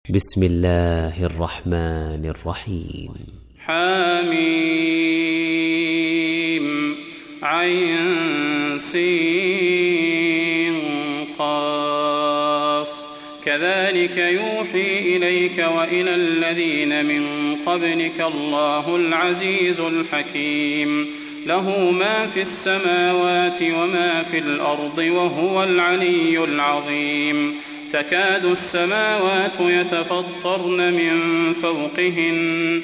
بسم الله الرحمن الرحيم. حميم عين سين قاف كذلك يوحي إليك وإلى الذين من قبلك الله العزيز الحكيم له ما في السماوات وما في الأرض وهو العلي العظيم تكاد السماوات يتفطرن من فوقهن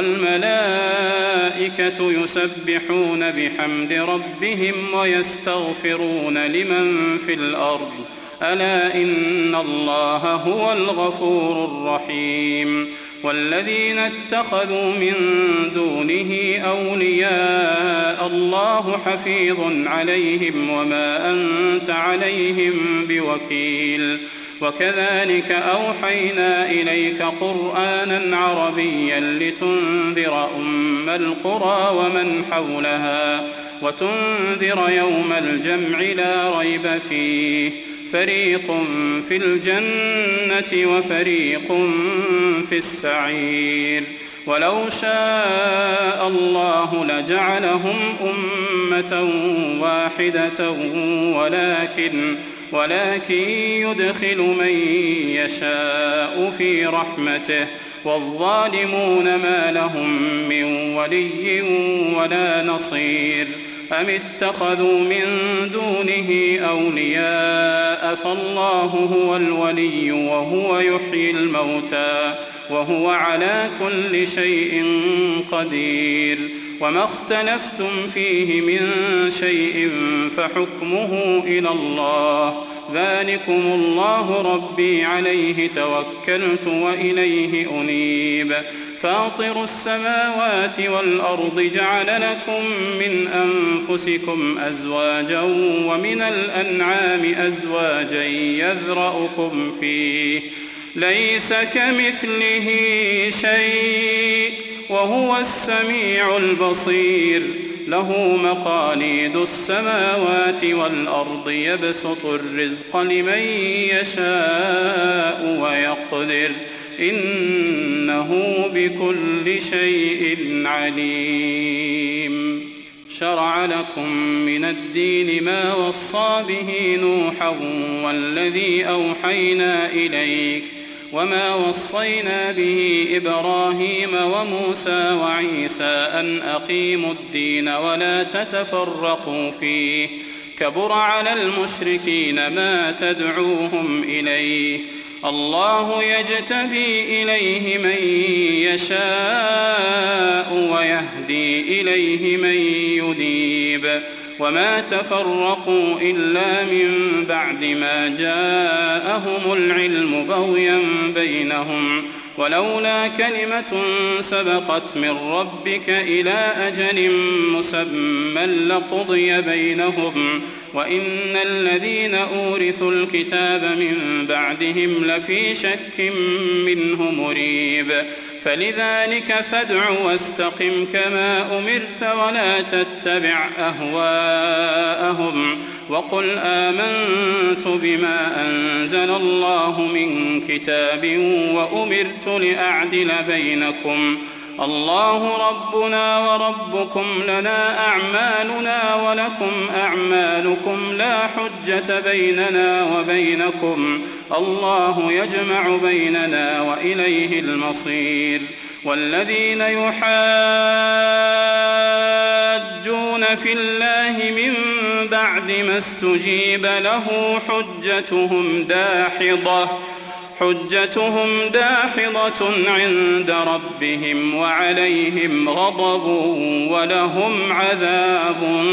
والملائكة يسبحون بحمد ربهم ويستغفرون لمن في الأرض ألا إن الله هو الغفور الرحيم والذين اتخذوا من دونه أولياء الله حفيظ عليهم وما أنت عليهم بوكيل وكذلك أوحينا إليك قرآنا عربيا لتنذر أم القرى ومن حولها وتنذر يوم الجمع لا ريب فيه فريق في الجنة وفريق في السعير ولو شاء الله لجعلهم أمة واحدة ولكن يدخل من يشاء في رحمته والظالمون ما لهم من ولي ولا نصير أم اتخذوا من دونه أولياء فالله هو الولي وهو يحيي الموتى وهو على كل شيء قدير وما اختلفتم فيه من شيء فحكمه إلى الله ذلكم الله ربي عليه توكلت وإليه أنيب فاطر السماوات والأرض جعل لكم من أنفسكم أزواجا ومن الأنعام أزواجا يذرأكم فيه ليس كمثله شيء وهو السميع البصير له مقاليد السماوات والأرض يبسط الرزق لمن يشاء ويقدر إنه بكل شيء عليم شرع لكم من الدين ما وصى به نوحا والذي أوحينا إليك وما وصينا به إبراهيم وموسى وعيسى أن أقيموا الدين ولا تتفرقوا فيه كبر على المشركين ما تدعوهم إليه الله يجتبي إليه من يشاء ويهدي إليه من ينيب وما تفرقوا إلا من بعد ما جاءهم العلم بغيا بينهم ولولا كلمة سبقت من ربك إلى أجل مسمى لقضي بينهم وإن الذين أورثوا الكتاب من بعدهم لفي شك منه مريب فلذلك فادع واستقم كما أمرت ولا تتبع أهواءهم وقل آمنت بما أنزل الله من كتاب وأمرت لأعدل بينكم الله ربنا وربكم لنا أعمالنا ولكم أعمالكم لا حجة بيننا وبينكم الله يجمع بيننا وإليه المصير والذين يحاجون في الله من بعد ما استجيب له حجتهم داحضة عند ربهم وعليهم غضب ولهم عذاب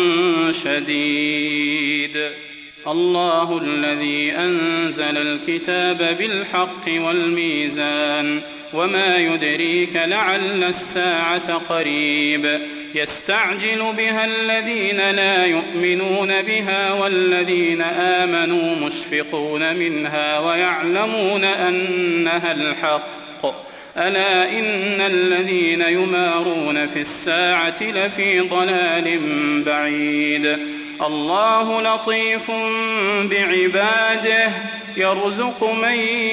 شديد الله الذي أنزل الكتاب بالحق والميزان وما يدريك لعل الساعة قريب يستعجل بها الذين لا يؤمنون بها والذين آمنوا مشفقون منها ويعلمون أنها الحق ألا إن الذين يمارون في الساعة لفي ضلال بعيد الله لطيف بعباده يرزق من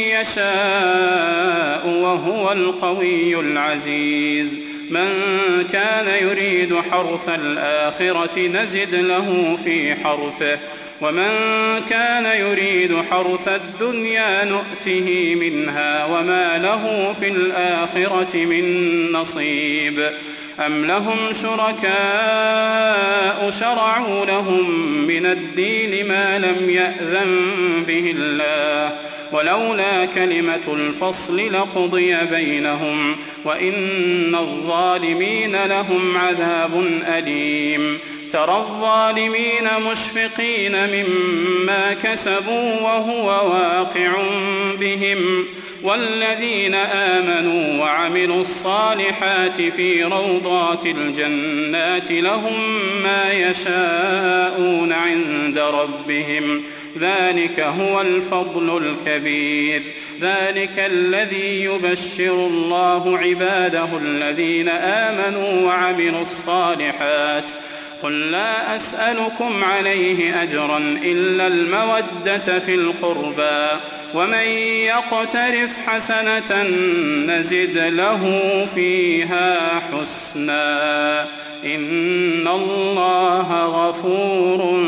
يشاء وهو القوي العزيز من كان يريد حرث الآخرة نزد له في حرثه ومن كان يريد حرث الدنيا نؤته منها وما له في الآخرة من نصيب أم لهم شركاء شرعوا لهم من الدين ما لم يأذن به الله ولولا كلمة الفصل لقضي بينهم وإن الظالمين لهم عذاب أليم ترى الظالمين مشفقين مما كسبوا وهو واقع بهم والذين آمنوا وعملوا الصالحات في روضات الجنات لهم ما يشاءون عند ربهم ذلك هو الفضل الكبير ذلك الذي يبشر الله عباده الذين آمنوا وعملوا الصالحات قل لا أسألكم عليه أجرا إلا المودة في القربى ومن يقترف حسنة نزد له فيها حسنا إن الله غفور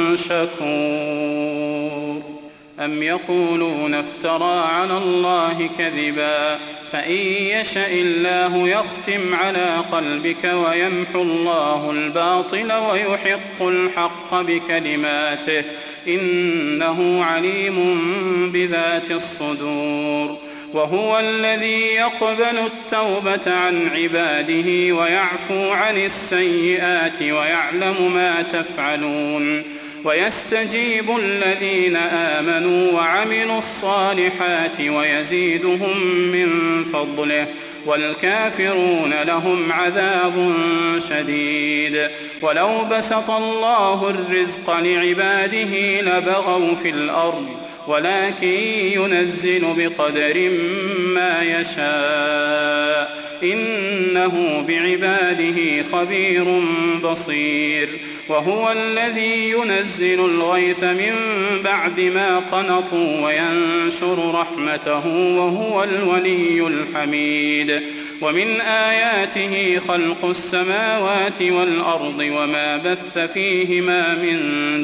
شكور أم يقولون افترى على الله كذبا فإن يشأ الله يختم على قلبك ويمحو الله الباطل ويحق الحق بكلماته إنه عليم بذات الصدور وهو الذي يقبل التوبة عن عباده ويعفو عن السيئات ويعلم ما تفعلون ويستجيب الذين آمنوا وعملوا الصالحات ويزيدهم من فضله والكافرون لهم عذاب شديد ولو بسط الله الرزق لعباده لبغوا في الأرض ولكن ينزل بقدر ما يشاء إنه بعباده خبير بصير وهو الذي ينزل الغيث من بعد ما قنطوا وينشر رحمته وهو الولي الحميد ومن آياته خلق السماوات والأرض وما بث فيهما من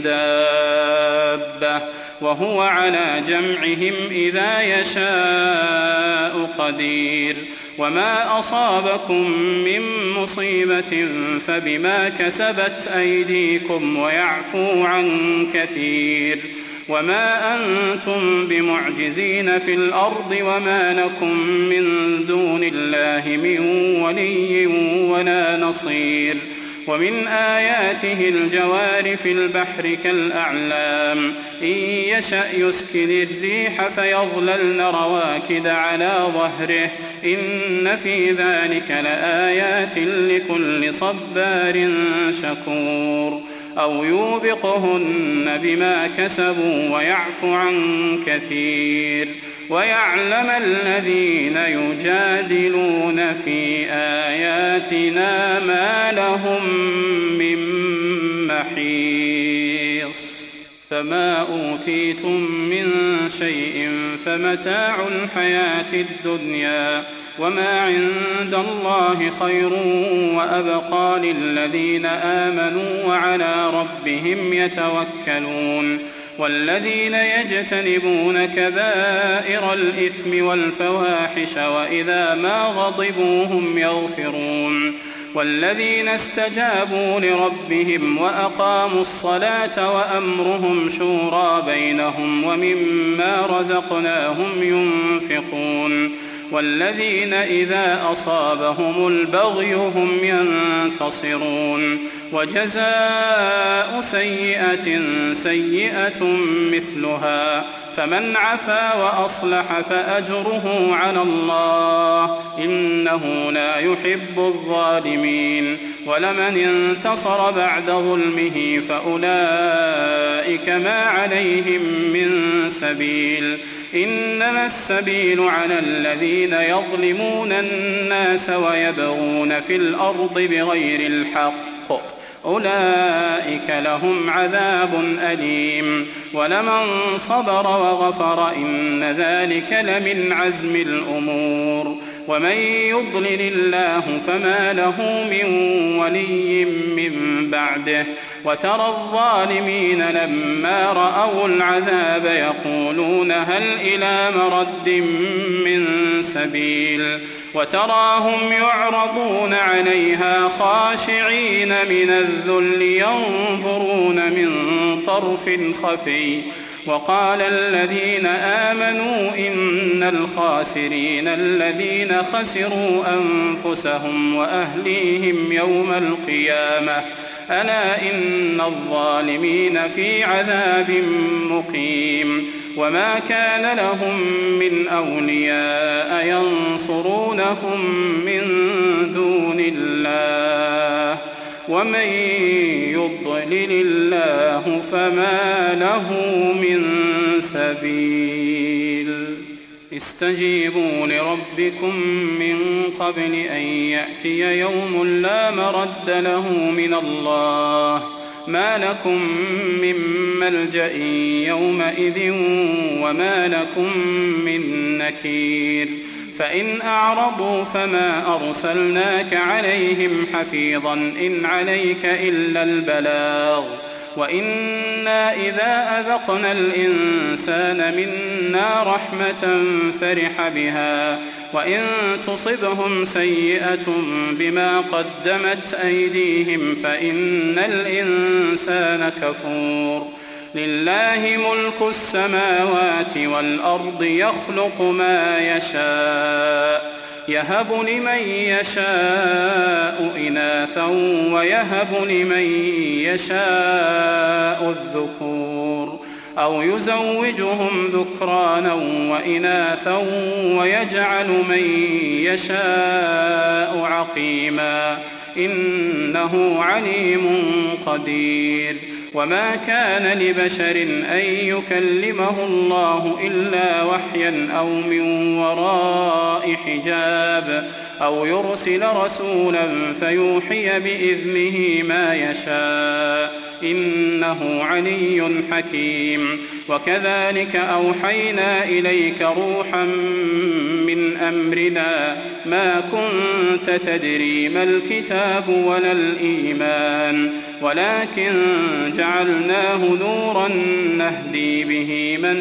دابة وهو على جمعهم إذا يشاء قدير وما أصابكم من مصيبة فبما كسبت أيديكم ويعفو عن كثير وما أنتم بمعجزين في الأرض وما لكم من دون الله من ولي ولا نصير ومن آياته الجوار في البحر كالأعلام إن يشأ يسكن الريح فيظللن رواكد على ظهره إن في ذلك لآيات لكل صبار شكور أو يوبقهن بما كسبوا ويعفو عن كثير ويعلم الذين يجادلون في آياتنا ما لهم من محيص فما أوتيتم من شيء فمتاع الحياة الدنيا وما عند الله خير وأبقى للذين آمنوا وعلى ربهم يتوكلون والذين يجتنبون كبائر الإثم والفواحش وإذا ما غضبوا هم يغفرون والذين استجابوا لربهم وأقاموا الصلاة وأمرهم شورى بينهم ومما رزقناهم ينفقون والذين إذا أصابهم البغي هم ينتصرون وجزاء سيئة سيئة مثلها فمن عفا وأصلح فأجره على الله إنه لا يحب الظالمين ولمن انتصر بعد ظلمه فأولئك ما عليهم من سبيل إنما السبيل على الذين يظلمون الناس ويبغون في الأرض بغير الحق أولئك لهم عذاب أليم ولمن صبر وغفر إن ذلك لمن عزم الأمور ومن يضلل الله فما له من ولي من بعده وترى الظالمين لما رأوا العذاب يقولون هل إلى مرد من سبيل وتراهم يعرضون عليها خاشعين من الذل ينظرون من طرف خفي وقال الذين آمنوا إن الخاسرين الذين خسروا أنفسهم وأهليهم يوم القيامة ألا إن الظالمين في عذاب مقيم وما كان لهم من أولياء ينصرونهم من دون الله ومن يضلل الله فما له من سبيل استجيبوا لربكم من قبل أن يأتي يوم لا مرد له من الله ما لكم من ملجأ يومئذ وما لكم من نكير فإن أعرضوا فما أرسلناك عليهم حفيظا إن عليك إلا البلاغ وإنا إذا أذقنا الإنسان منا رحمة فرح بها وإن تصبهم سيئة بما قدمت أيديهم فإن الإنسان كفور لله ملك السماوات والأرض يخلق ما يشاء يهب لمن يشاء إناثا ويهب لمن يشاء الذكور أو يزوجهم ذكرانا وإناثا ويجعل من يشاء عقيما إنه عليم قدير وما كان لبشر أن يكلمه الله إلا وحيا أو من وراء حجاب أو يرسل رسولا فيوحي بإذنه ما يشاء إنه علي حكيم وكذلك أوحينا إليك روحا من أمرنا ما كنت تدري ما الكتاب ولا الإيمان ولكن جعلناه نورا نهدي به من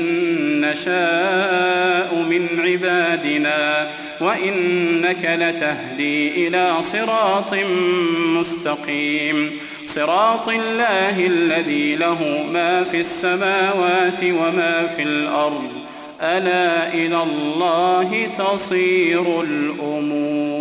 نشاء من عبادنا وإنك لتهدي إلى صراط مستقيم صراط الله الذي له ما في السماوات وما في الأرض ألا إلى الله تصير الأمور